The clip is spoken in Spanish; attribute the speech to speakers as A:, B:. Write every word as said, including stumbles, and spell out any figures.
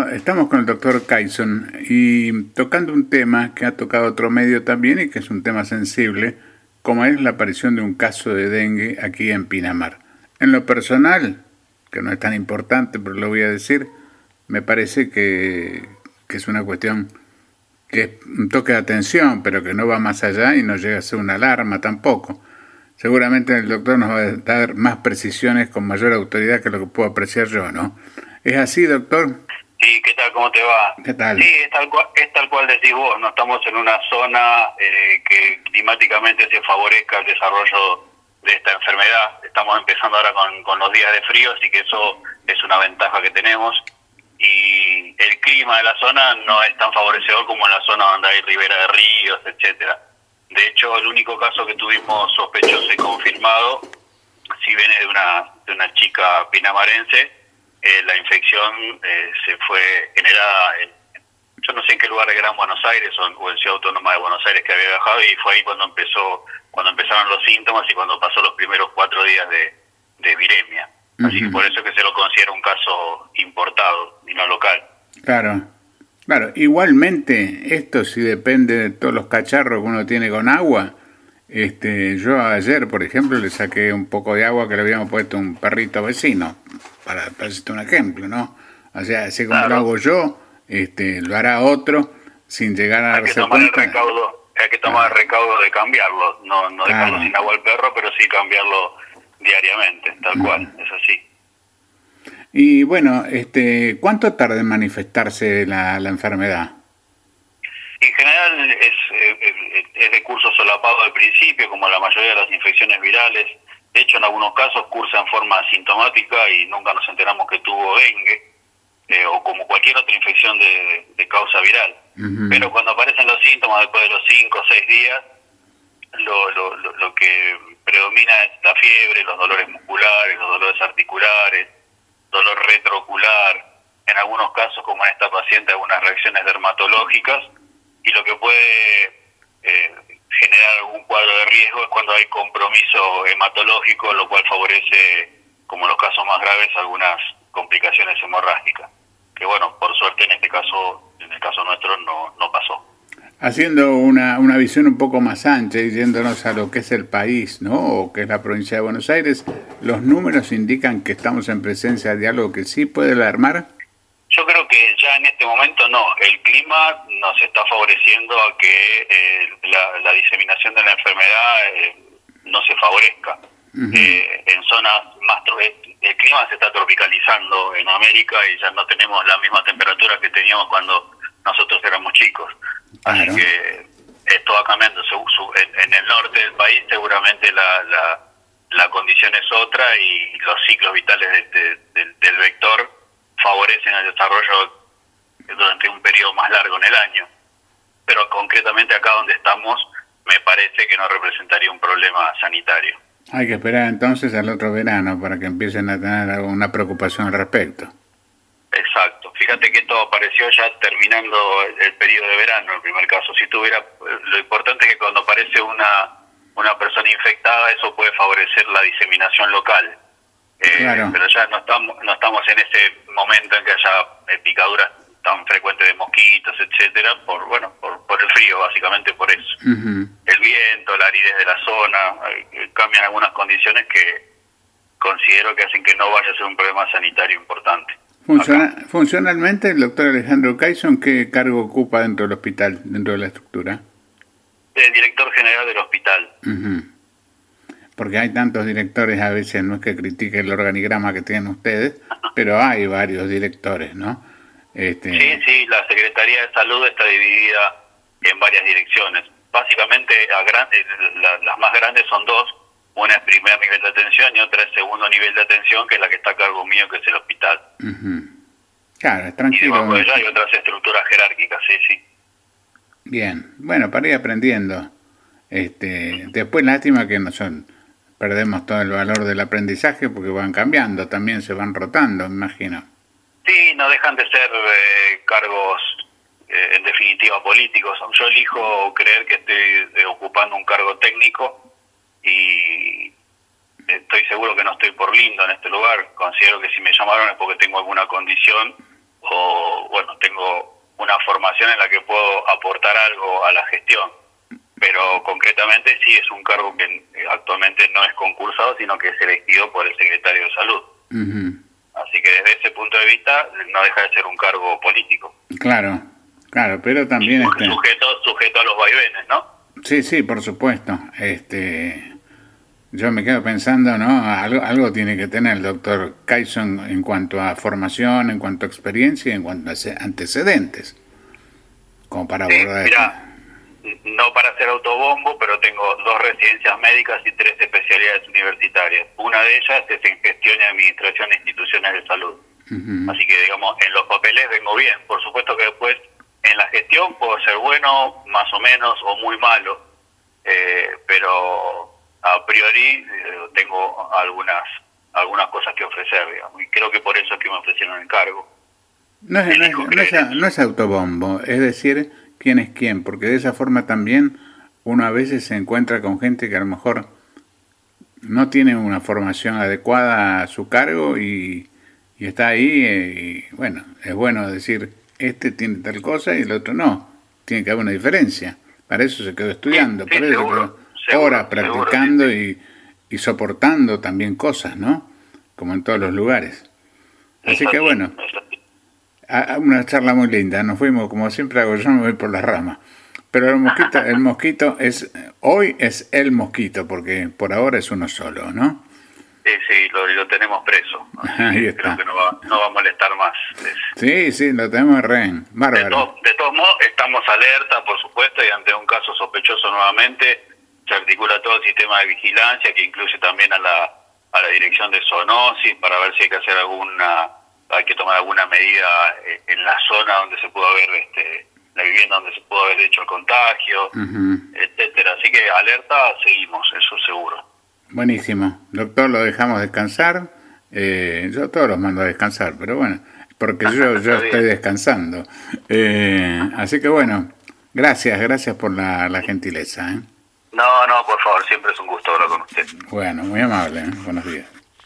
A: Bueno, estamos con el doctor Kayson y tocando un tema que ha tocado otro medio también y que es un tema sensible, como es la aparición de un caso de dengue aquí en Pinamar. En lo personal, que no es tan importante, pero lo voy a decir, me parece que, que es una cuestión que es un toque de atención, pero que no va más allá y no llega a ser una alarma tampoco. Seguramente el doctor nos va a dar más precisiones con mayor autoridad que lo que puedo apreciar yo, ¿no? ¿Es así, doctor?
B: Sí, ¿qué tal? ¿Cómo te va?
A: ¿Qué tal?
B: Sí, es tal cual, es tal cual decís vos, no estamos en una zona eh, que climáticamente se favorezca el desarrollo de esta enfermedad. Estamos empezando ahora con, con los días de frío, así que eso es una ventaja que tenemos. Y el clima de la zona no es tan favorecedor como en la zona donde hay ribera de ríos, etcétera. De hecho, el único caso que tuvimos sospechoso y confirmado, sí viene de una, de una chica pinamarense. Eh, la infección eh, se fue generada en, yo no sé en qué lugar de Gran Buenos Aires o en, o en Ciudad Autónoma de Buenos Aires que había viajado, y fue ahí cuando empezó cuando empezaron los síntomas y cuando pasó los primeros cuatro días de, de viremia. Uh-huh. Así que por eso es que se lo considera un caso importado y no local.
A: Claro, claro. Igualmente, esto sí depende de todos los cacharros que uno tiene con agua. Este, yo ayer, por ejemplo, le saqué un poco de agua que le habíamos puesto a un perrito vecino, para, para hacerte un ejemplo, ¿no? O sea, así como claro. Lo hago yo, este, lo hará otro, sin llegar a
B: hay
A: darse
B: que tomar
A: cuenta.
B: El recaudo, hay que tomar claro. el recaudo de cambiarlo, no, no dejarlo claro. sin agua al perro, pero sí cambiarlo diariamente, tal uh-huh. cual, es así.
A: Y bueno, este, ¿cuánto tarda en manifestarse la, la enfermedad?
B: En general es, eh, es de curso solapado al principio, como la mayoría de las infecciones virales. De hecho, en algunos casos cursa en forma asintomática y nunca nos enteramos que tuvo dengue, eh, o como cualquier otra infección de, de causa viral. Uh-huh. Pero cuando aparecen los síntomas después de los cinco o seis días, lo, lo, lo, lo que predomina es la fiebre, los dolores musculares, los dolores articulares, dolor retroocular, en algunos casos, como en esta paciente, algunas reacciones dermatológicas, y lo que puede eh, generar algún cuadro de riesgo es cuando hay compromiso hematológico, lo cual favorece, como en los casos más graves, algunas complicaciones hemorrágicas. Que bueno, por suerte en este caso, en el caso nuestro, no, no pasó.
A: Haciendo una, una visión un poco más ancha y yéndonos a lo que es el país, ¿no? O que es la provincia de Buenos Aires, ¿los números indican que estamos en presencia de algo que sí puede alarmar?
B: Yo creo que ya en este momento no. El clima nos está favoreciendo a que eh, la, la diseminación de la enfermedad eh, no se favorezca. Uh-huh. Eh, en zonas más... El clima se está tropicalizando en América y ya no tenemos la misma temperatura que teníamos cuando nosotros éramos chicos. Así claro. que esto va cambiando. En, en el norte del país seguramente la, la, la condición es otra y los ciclos vitales de, de, de, del vector favorecen el desarrollo durante un periodo más largo en el año. Pero concretamente acá donde estamos, me parece que no representaría un problema sanitario.
A: Hay que esperar entonces al otro verano para que empiecen a tener alguna preocupación al respecto.
B: Exacto. Fíjate que esto apareció ya terminando el periodo de verano, el primer caso. Si tuviera, lo importante es que cuando aparece una, una persona infectada, eso puede favorecer la diseminación local. Eh, claro. Pero ya no estamos no estamos en ese momento en que haya eh, picaduras tan frecuentes de mosquitos, etcétera, por bueno por, por el frío, básicamente por eso. Uh-huh. El viento, la aridez de la zona, eh, cambian algunas condiciones que considero que hacen que no vaya a ser un problema sanitario importante.
A: Funciona, funcionalmente, el doctor Alejandro Kayson, ¿qué cargo ocupa dentro del hospital, dentro de la estructura?
B: El director general del hospital.
A: Uh-huh. Porque hay tantos directores, a veces no es que critique el organigrama que tienen ustedes, pero hay varios directores, ¿no? Este...
B: Sí, sí, la Secretaría de Salud está dividida en varias direcciones. Básicamente, a gran, la, las más grandes son dos. Una es primer nivel de atención y otra es segundo nivel de atención, que es la que está a cargo mío, que es el hospital.
A: Uh-huh. Claro, es tranquilo.
B: Y debajo de ella hay otras estructuras jerárquicas, sí, sí.
A: Bien, bueno, para ir aprendiendo. Este, después, lástima que no son... Perdemos todo el valor del aprendizaje porque van cambiando, también se van rotando, me imagino.
B: Sí, no dejan de ser eh, cargos, eh, en definitiva, políticos. Yo elijo creer que estoy eh, ocupando un cargo técnico y estoy seguro que no estoy por lindo en este lugar. Considero que si me llamaron es porque tengo alguna condición o, o formación en la que puedo aportar algo a la gestión. Pero concretamente sí es un cargo que actualmente no es concursado, sino que es elegido por el secretario de Salud.
A: Uh-huh.
B: Así que desde ese punto de vista no deja de ser un cargo político.
A: Claro, claro, pero también...
B: Y
A: este...
B: sujeto, sujeto a los vaivenes, ¿no?
A: Sí, sí, por supuesto. Este... Yo me quedo pensando, ¿no? Algo, algo tiene que tener el doctor Kayson en cuanto a formación, en cuanto a experiencia y en cuanto a antecedentes. Como para
B: sí,
A: abordar
B: mira, no para ser autobombo, pero tengo dos residencias médicas y tres especialidades universitarias. Una de ellas es en gestión y administración de instituciones de salud. Uh-huh. Así que, digamos, en los papeles vengo bien. Por supuesto que después en la gestión puedo ser bueno, más o menos, o muy malo. Eh, pero... a priori eh, tengo algunas algunas cosas que ofrecer, digamos, y creo que por eso es que me ofrecieron el cargo.
A: No es, no es, no es, no es autobombo, es decir, quién es quién, porque de esa forma también uno a veces se encuentra con gente que a lo mejor no tiene una formación adecuada a su cargo y, y está ahí, y bueno, es bueno decir, este tiene tal cosa y el otro no, tiene que haber una diferencia, para eso se quedó estudiando,
B: sí, sí,
A: por eso
B: seguro.
A: quedó
B: Seguro,
A: horas practicando
B: seguro, sí.
A: y, y soportando también cosas, ¿no? Como en todos los lugares. Así que bueno, a, a una charla muy linda. Nos fuimos, como siempre hago yo, me voy por las ramas. Pero el mosquito, el mosquito es, hoy es el mosquito, porque por ahora es uno solo, ¿no?
B: Sí, sí, lo, lo tenemos preso.
A: Ahí está.
B: Creo que no va, no va a molestar más.
A: Sí, sí, lo tenemos en rehén. Bárbaro.
B: De, to, de todos modos, estamos alerta, por supuesto, y ante un caso sospechoso nuevamente se articula todo el sistema de vigilancia que incluye también a la a la dirección de zoonosis para ver si hay que hacer alguna hay que tomar alguna medida en la zona donde se pudo haber este la vivienda donde se pudo haber hecho el contagio, uh-huh. etcétera. Así que alerta seguimos, eso seguro.
A: Buenísimo, doctor, lo dejamos descansar. Eh, yo todos los mando a descansar, pero bueno, porque yo yo estoy descansando. Eh, así que bueno, gracias, gracias por la, la gentileza, ¿eh?
B: No, no, por favor, siempre es un gusto hablar con usted.
A: Bueno, muy amable, ¿eh? Buenos días.